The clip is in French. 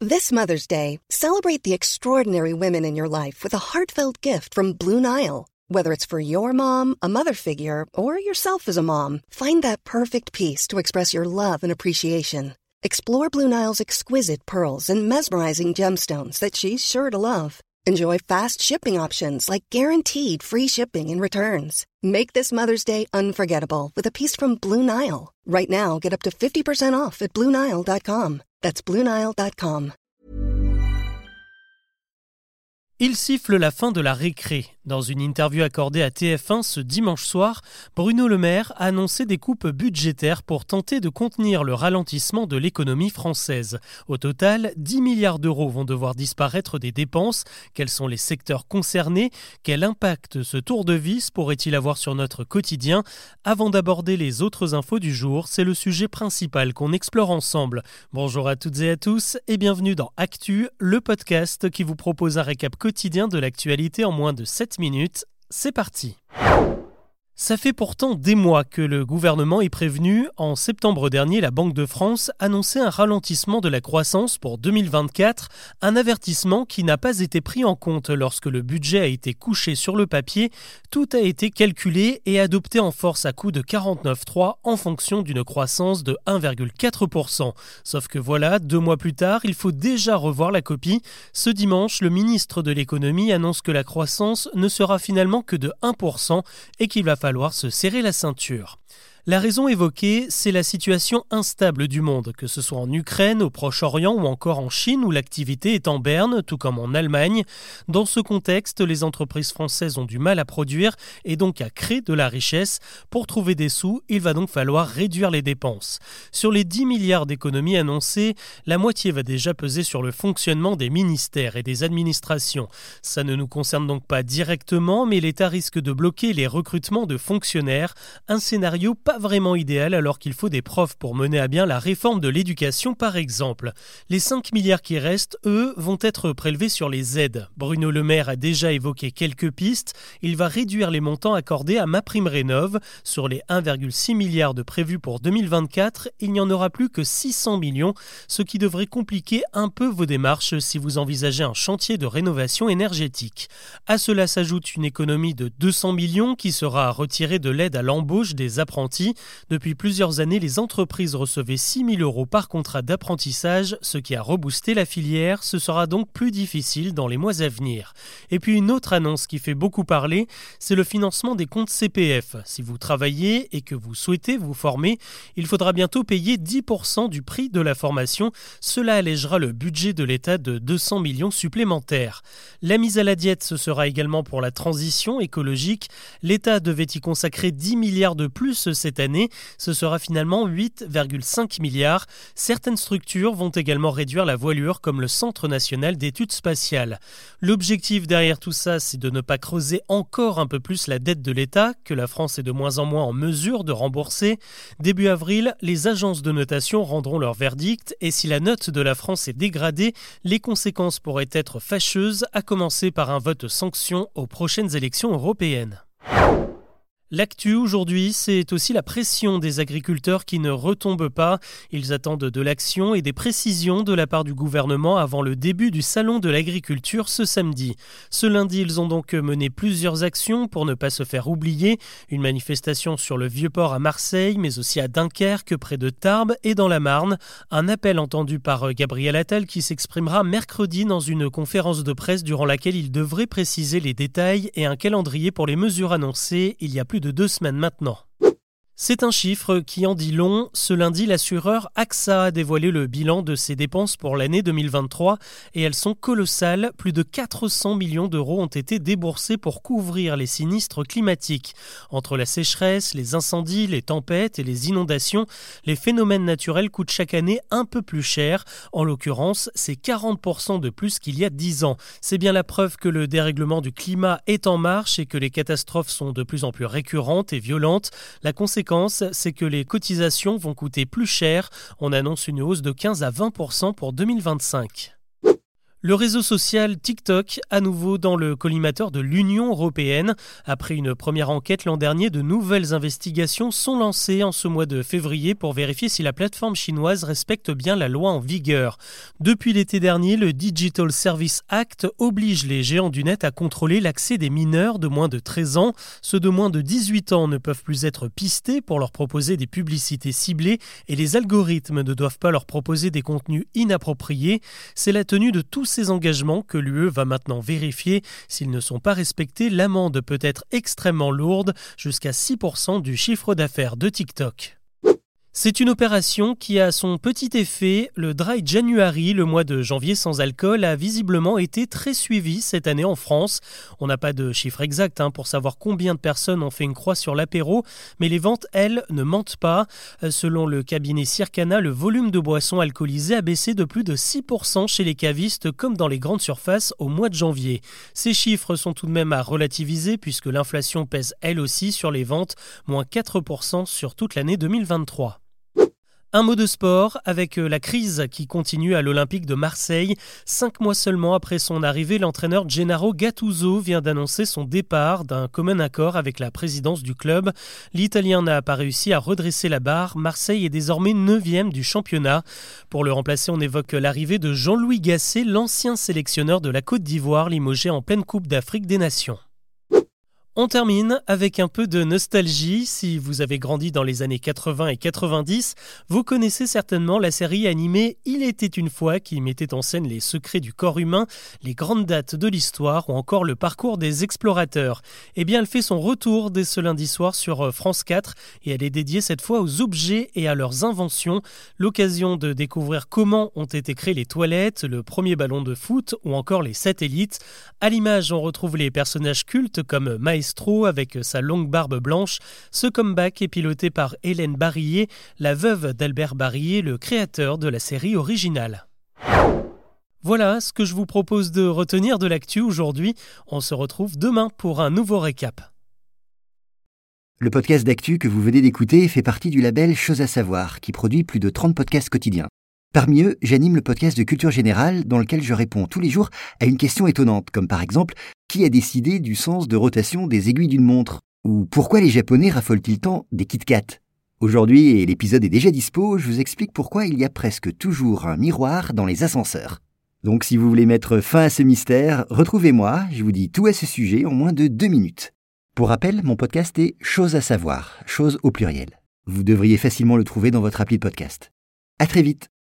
This Mother's Day, celebrate the extraordinary women in your life with a heartfelt gift from Blue Nile. Whether it's for your mom, a mother figure, or yourself as a mom, find that perfect piece to express your love and appreciation. Explore Blue Nile's exquisite pearls and mesmerizing gemstones that she's sure to love. Enjoy fast shipping options like guaranteed free shipping and returns. Make this Mother's Day unforgettable with a piece from Blue Nile. Right now, get up to 50% off at BlueNile.com. That's BlueNile.com. Il siffle la fin de la récré. Dans une interview accordée à TF1 ce dimanche soir, Bruno Le Maire a annoncé des coupes budgétaires pour tenter de contenir le ralentissement de l'économie française. Au total, 10 milliards d'euros vont devoir disparaître des dépenses. Quels sont les secteurs concernés ? Quel impact ce tour de vis pourrait-il avoir sur notre quotidien ? Avant d'aborder les autres infos du jour, c'est le sujet principal qu'on explore ensemble. Bonjour à toutes et à tous et bienvenue dans Actu, le podcast qui vous propose un récap quotidien de l'actualité en moins de 7 minutes. C'est parti. Ça fait pourtant des mois que le gouvernement est prévenu. En septembre dernier, la Banque de France annonçait un ralentissement de la croissance pour 2024, un avertissement qui n'a pas été pris en compte lorsque le budget a été couché sur le papier. Tout a été calculé et adopté en force à coup de 49,3 en fonction d'une croissance de 1,4%. Sauf que voilà, 2 mois plus tard, il faut déjà revoir la copie. Ce dimanche, le ministre de l'économie annonce que la croissance ne sera finalement que de 1% et qu'il va falloir se serrer la ceinture. La raison évoquée, c'est la situation instable du monde, que ce soit en Ukraine, au Proche-Orient ou encore en Chine où l'activité est en berne, tout comme en Allemagne. Dans ce contexte, les entreprises françaises ont du mal à produire et donc à créer de la richesse. Pour trouver des sous, il va donc falloir réduire les dépenses. Sur les 10 milliards d'économies annoncées, la moitié va déjà peser sur le fonctionnement des ministères et des administrations. Ça ne nous concerne donc pas directement, mais l'État risque de bloquer les recrutements de fonctionnaires, un scénario pas vraiment idéal alors qu'il faut des profs pour mener à bien la réforme de l'éducation par exemple. Les 5 milliards qui restent, eux, vont être prélevés sur les aides. Bruno Le Maire a déjà évoqué quelques pistes. Il va réduire les montants accordés à MaPrimeRénov'. Sur les 1,6 milliard de prévus pour 2024, il n'y en aura plus que 600 millions, ce qui devrait compliquer un peu vos démarches si vous envisagez un chantier de rénovation énergétique. À cela s'ajoute une économie de 200 millions qui sera retirée de l'aide à l'embauche des apprentis. Depuis plusieurs années, les entreprises recevaient 6 000 € par contrat d'apprentissage, ce qui a reboosté la filière. Ce sera donc plus difficile dans les mois à venir. Et puis une autre annonce qui fait beaucoup parler, c'est le financement des comptes CPF. Si vous travaillez et que vous souhaitez vous former, il faudra bientôt payer 10% du prix de la formation. Cela allégera le budget de l'État de 200 millions supplémentaires. La mise à la diète, ce sera également pour la transition écologique. L'État devait y consacrer 10 milliards de plus cette année, ce sera finalement 8,5 milliards. Certaines structures vont également réduire la voilure comme le Centre national d'études spatiales. L'objectif derrière tout ça, c'est de ne pas creuser encore un peu plus la dette de l'État, que la France est de moins en moins en mesure de rembourser. Début avril, les agences de notation rendront leur verdict et si la note de la France est dégradée, les conséquences pourraient être fâcheuses, à commencer par un vote sanction aux prochaines élections européennes. L'actu aujourd'hui, c'est aussi la pression des agriculteurs qui ne retombe pas. Ils attendent de l'action et des précisions de la part du gouvernement avant le début du salon de l'agriculture ce samedi. Ce lundi, ils ont donc mené plusieurs actions pour ne pas se faire oublier. Une manifestation sur le Vieux-Port à Marseille, mais aussi à Dunkerque, près de Tarbes et dans la Marne. Un appel entendu par Gabriel Attal qui s'exprimera mercredi dans une conférence de presse durant laquelle il devrait préciser les détails et un calendrier pour les mesures annoncées il y a plus de 2 semaines maintenant. C'est un chiffre qui en dit long. Ce lundi, l'assureur AXA a dévoilé le bilan de ses dépenses pour l'année 2023 et elles sont colossales. Plus de 400 millions d'euros ont été déboursés pour couvrir les sinistres climatiques. Entre la sécheresse, les incendies, les tempêtes et les inondations, les phénomènes naturels coûtent chaque année un peu plus cher. En l'occurrence, c'est 40% de plus qu'il y a 10 ans. C'est bien la preuve que le dérèglement du climat est en marche et que les catastrophes sont de plus en plus récurrentes et violentes. La conséquence, c'est que les cotisations vont coûter plus cher. On annonce une hausse de 15 à 20% pour 2025. Le réseau social TikTok, à nouveau dans le collimateur de l'Union européenne. Après une première enquête l'an dernier, de nouvelles investigations sont lancées en ce mois de février pour vérifier si la plateforme chinoise respecte bien la loi en vigueur. Depuis l'été dernier, le Digital Services Act oblige les géants du net à contrôler l'accès des mineurs de moins de 13 ans. Ceux de moins de 18 ans ne peuvent plus être pistés pour leur proposer des publicités ciblées et les algorithmes ne doivent pas leur proposer des contenus inappropriés. C'est la tenue de tous ces engagements que l'UE va maintenant vérifier. S'ils ne sont pas respectés, l'amende peut être extrêmement lourde, jusqu'à 6% du chiffre d'affaires de TikTok. C'est une opération qui a son petit effet. Le Dry January, le mois de janvier sans alcool, a visiblement été très suivi cette année en France. On n'a pas de chiffre exact pour savoir combien de personnes ont fait une croix sur l'apéro, mais les ventes, elles, ne mentent pas. Selon le cabinet Circana, le volume de boissons alcoolisées a baissé de plus de 6% chez les cavistes comme dans les grandes surfaces au mois de janvier. Ces chiffres sont tout de même à relativiser puisque l'inflation pèse elle aussi sur les ventes, moins 4% sur toute l'année 2023. Un mot de sport avec la crise qui continue à l'Olympique de Marseille. 5 mois seulement après son arrivée, l'entraîneur Gennaro Gattuso vient d'annoncer son départ d'un commun accord avec la présidence du club. L'Italien n'a pas réussi à redresser la barre. Marseille est désormais 9e du championnat. Pour le remplacer, on évoque l'arrivée de Jean-Louis Gasset, l'ancien sélectionneur de la Côte d'Ivoire, limogé en pleine Coupe d'Afrique des Nations. On termine avec un peu de nostalgie. Si vous avez grandi dans les années 80 et 90, vous connaissez certainement la série animée « Il était une fois » qui mettait en scène les secrets du corps humain, les grandes dates de l'histoire ou encore le parcours des explorateurs. Eh bien, elle fait son retour dès ce lundi soir sur France 4 et elle est dédiée cette fois aux objets et à leurs inventions. L'occasion de découvrir comment ont été créées les toilettes, le premier ballon de foot ou encore les satellites. À l'image, on retrouve les personnages cultes comme Maestro avec sa longue barbe blanche. Ce comeback est piloté par Hélène Barillet, la veuve d'Albert Barillet, le créateur de la série originale. Voilà ce que je vous propose de retenir de l'actu aujourd'hui. On se retrouve demain pour un nouveau récap. Le podcast d'actu que vous venez d'écouter fait partie du label Chose à savoir, qui produit plus de 30 podcasts quotidiens. Parmi eux, j'anime le podcast de Culture Générale dans lequel je réponds tous les jours à une question étonnante, comme par exemple « Qui a décidé du sens de rotation des aiguilles d'une montre ?» ou « Pourquoi les Japonais raffolent-ils tant des Kit Kat ?» Aujourd'hui, et l'épisode est déjà dispo, je vous explique pourquoi il y a presque toujours un miroir dans les ascenseurs. Donc si vous voulez mettre fin à ce mystère, retrouvez-moi, je vous dis tout à ce sujet en moins de 2 minutes. Pour rappel, mon podcast est Chose à savoir, chose au pluriel. Vous devriez facilement le trouver dans votre appli de podcast. À très vite.